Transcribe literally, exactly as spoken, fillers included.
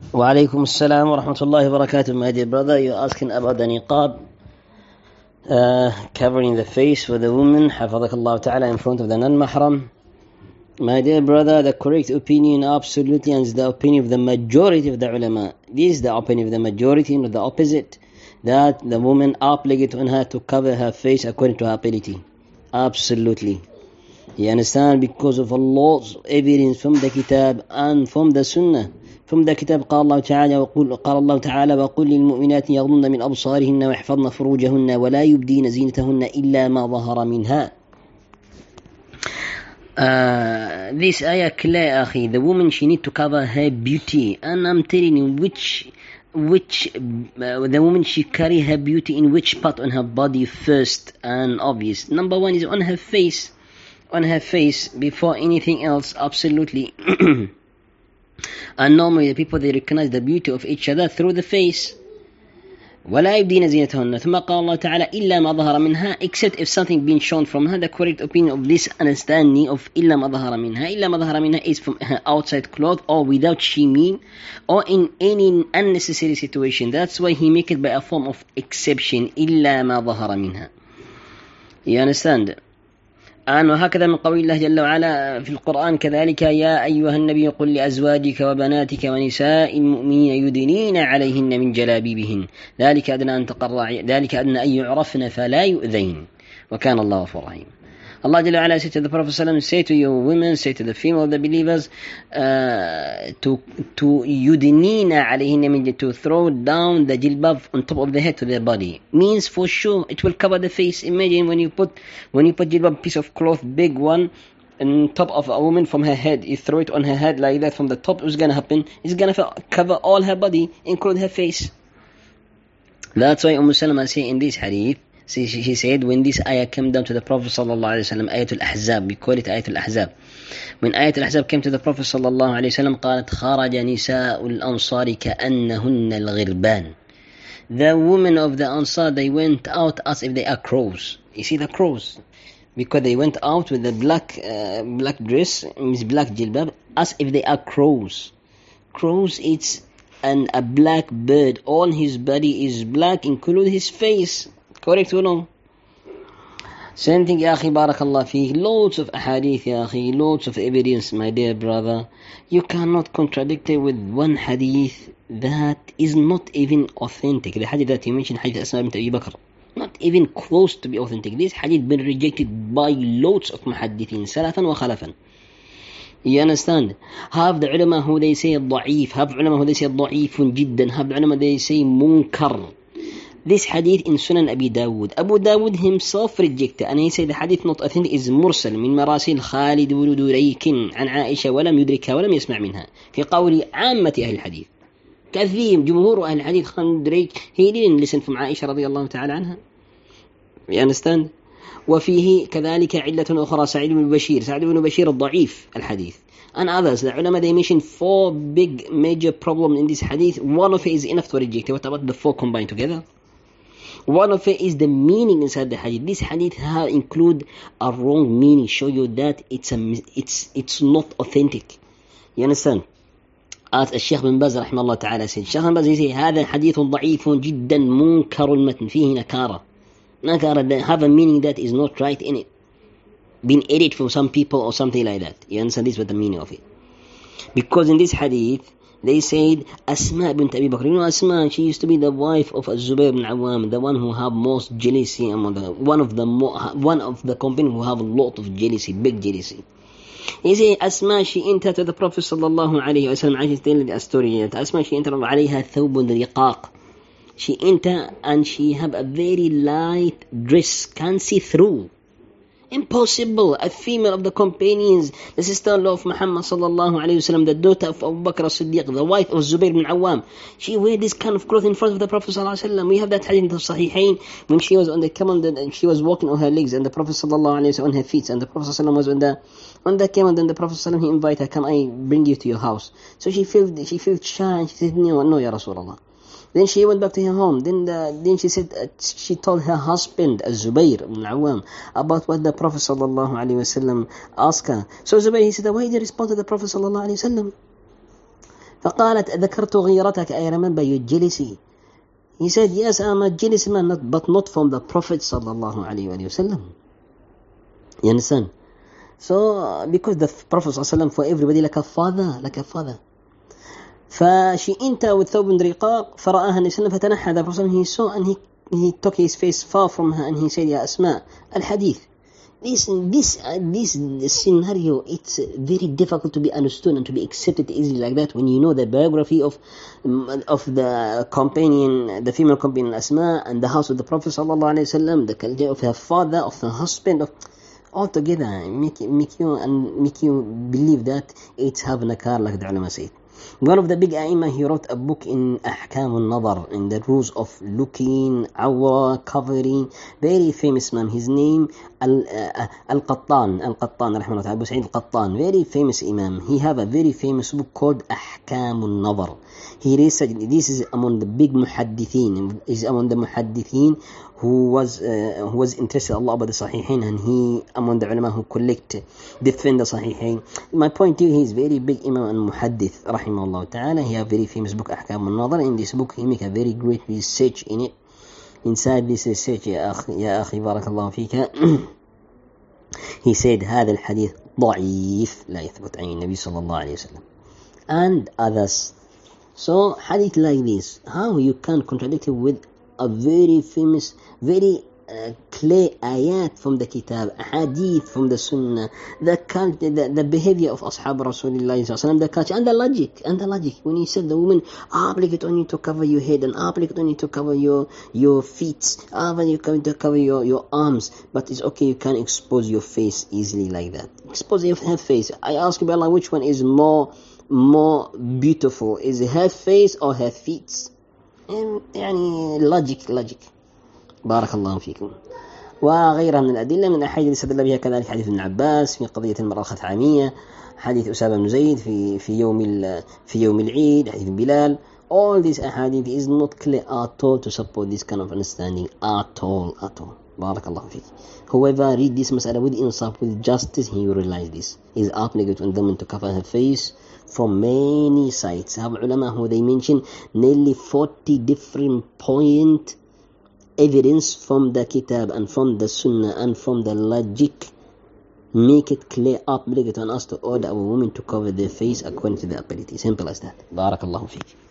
Wa alaikum assalam wa rahmatullahi wa barakatuh, my dear brother. You're asking about the niqab, uh, covering the face for the woman, hafadhakallah ta'ala, in front of the non-mahram. My dear brother, the correct opinion absolutely is the opinion of the majority of the ulama. This is the opinion of the majority, not the opposite, that the woman obligated on her to cover her face according to her ability. Absolutely. You understand? Because of Allah's evidence from the kitab and from the sunnah. From the kitab قال الله تعالى وقل قال الله تعالى وقل للمؤمنات يغضن من أبصارهن ويحفظن فروجهن ولا يبدين زينتهن إلا ما ظهر منها. Uh, this ayah clear, akhi. The woman, she need to cover her beauty, and I'm telling you which which uh, the woman, she carry her beauty in which part on her body first and obvious. Number one is on her face, on her face before anything else. Absolutely. And normally the people, they recognize the beauty of each other through the face. ولا يبدين زينتهن ثم قال الله تعالى إلا ما ظهر منها, except if something being shown from her. The correct opinion of this understanding of إلا ما ظهر منها, إلا ما ظهر منها is from her outside clothes or without shimeen or in any unnecessary situation. That's why he make it by a form of exception, إلا ما ظهر منها. You understand? آن وهكذا من قول الله جل وعلا في القرآن كذلك يا أيها النبي قل لأزواجك وبناتك ونساء المؤمنين يدنين عليهن من جلابيبهن ذلك أدنى أن تقر ذلك أدنى أن يعرفن فلا يؤذين وكان الله غفورا رحيما. Allah Jalla wa'ala said to the Prophet ﷺ, say to your women, say to the female of the believers, uh, to to yudnina alayhinna, to throw down the jilbab on top of the head to their body. Means for sure it will cover the face. Imagine when you put when you put jilbab, piece of cloth, big one, on top of a woman from her head, you throw it on her head like that from the top. What's gonna happen? It's gonna cover all her body, include her face. That's why Umm Salama say in this hadith. She, she said when this ayah came down to the Prophet sallallahu alaihi wasallam, Ayatul Ahzab, we call it Ayatul Ahzab. When Ayatul Ahzab came to the Prophet sallallahu alaihi wasallam, قالت خرج نساء الأنصار كأنهن الغربان. The women of the Ansar, they went out as if they are crows. You see the crows? Because they went out with the black uh, black dress, means black jilbab, as if they are crows. Crows, it's an, a black bird. All his body is black, including his face. Correct or no? Same thing, ya akhi, barakallah fihi. Loads of ahadith, ya akhi, loads of evidence, my dear brother. You cannot contradict it with one hadith that is not even authentic. The hadith that you mentioned, hadith Asma bint Abi Bakr, not even close to be authentic. This hadith been rejected by loads of muhaddithin, salafan wa khalafan. You understand? Have the ulama who they say ضعيف, have ulama who they say ضعيف جدا, have ulama they say munkar. This hadith in Sunan Abi Dawud, Abu Dawud himself rejected, and he said the hadith not authentic is mursal من مراسيل خالد ولد ريك عن عائشة ولم يدركها ولم يسمع منها في قول عامة أهل الحديث. كثير جمهور أهل الحديث خالد ريك, he didn't listen from عائشة رضي الله تعالى عنها. You understand? وفيه كذلك علة أخرى سعيد بن بشير, سعيد بن بشير الضعيف الحديث. And others, the ulama, they mention four big major problems in this hadith. One of it is enough to reject. What about the four combined together? One of it is the meaning inside the hadith. This hadith have include a wrong meaning, show you that it's a, it's it's not authentic. You understand? As الشيخ بن باز رحمه الله تعالى said, الشيخ بن باز he said هذا حديث ضعيف جدا منكر المتن فيه نكارة. نكارة have a meaning that is not right in it, been edited from some people or something like that. You understand? This is what the meaning of it. Because in this hadith they said Asma bint Abi Bakr. You know Asma, she used to be the wife of Zubayr ibn Awam, the one who have most jealousy among the one of the mo- one of the company who have a lot of jealousy, big jealousy. He said Asma, she entered to the Prophet sallallahu alaihi wasallam. I just tell the story. Asma, she entered عليها ثوب رقاق. She entered and she have a very light dress, can't see through. Impossible. A female of the companions, the sister-in-law of Muhammad sallallahu alayhi wasallam, the daughter of Abu Bakr as-Siddiq, the wife of Zubayr bin Awam, she wear this kind of cloth in front of the Prophet sallallahu alayhi wasallam. We have that hadith in the Sahihain when she was on the camel and she was walking on her legs and the Prophet sallallahu alayhi wasallam on her feet, and the Prophet sallallahu was on the on the camel. Then the Prophet sallallahu he invited her, can I bring you to your house? So she felt she felt shy and she said no, no, ya Rasulullah. Then she went back to her home. Then the, then she said uh, she told her husband Zubayr ibn Awam about what the Prophet sallallahu alaihi wasallam asked her. So Zubayr, he said, why did you respond to the Prophet sallallahu alaihi wasallam? فقالت ذكرت غيرتك, I remember your jealousy. He said, yes, I'm a jealous man, not, but not from the Prophet sallallahu alayhi wa sallam. You understand? So, because the Prophet sallallahu alayhi wa sallam for everybody like a father, like a father. فشي انت والثوب رقاق فرآها النبي صلى الله عليه وسلم فتنحى. The Prophet he saw and he, he took his face far from her and he said, يا أسماء, الحديث. This, this, uh, this scenario, it's very difficult to be understood and to be accepted easily like that when you know the biography of of the companion, the female companion Asma, and the house of the Prophet sallallahu alaihi wasallam, the culture of her father, of her husband, of all together make make you and make you believe that it's having a car like the ulama said. One of the big A'imah, he wrote a book in Ahkam al-Nadar, in the rules of looking, awra, covering. Very famous man. His name Al-Qattan, Al-Qattan, rahimahullah ta'ala, Abu Sa'id Al-Qattan. Very famous Imam. He have a very famous book called Ahkam al-Nadar. He researched, this is among the big muhaddithin, is among the muhaddithin who was uh, who was interested Allah about the Sahihain, and he among the ulama who collect, defend the Sahihain. My point here, he is very big Imam and muhaddith, rahimahullah ta'ala. He have very famous book Ahkam al-Nadar. In this book, he make a very great research in it. Inside this research, يا أخي يا أخي بارك الله فيك, he said هذا الحديث ضعيف لا يثبت عن النبي صلى الله عليه وسلم and others. So hadith like this, how you can contradict it with a very famous, very uh, clear ayat from the kitab, hadith from the sunnah, the culture, the, the behavior of ashab Rasulullah, the culture, and the logic, and the logic. When he said the woman obligate on you to cover your head, and obligate on you to cover your your feet, obligate to cover your, your arms, but it's okay, you can expose your face easily like that. Expose your her face. I ask you, Allah, which one is more more beautiful? Is it her face or her feet? يعني logic logic. بارك الله فيكم. وغيرها من الأدلة من الأحاديث اللي استدل بها كذلك حديث ابن عباس في قضية المرأة الخثعمية، حديث أسامة بن زيد في في يوم في يوم العيد، حديث بلال. All these ahadith is not clear at all to support this kind of understanding at all at all. بارك الله فيك. Whoever read this mas'ala with insaf, with justice, he will realize this is obligate on them to cover her face from many sides. Have ulama who they mention nearly forty different point evidence from the kitab and from the sunnah and from the logic make it clear, obligate on us to order our women to cover their face according to their ability. Simple as that. بارك الله فيك.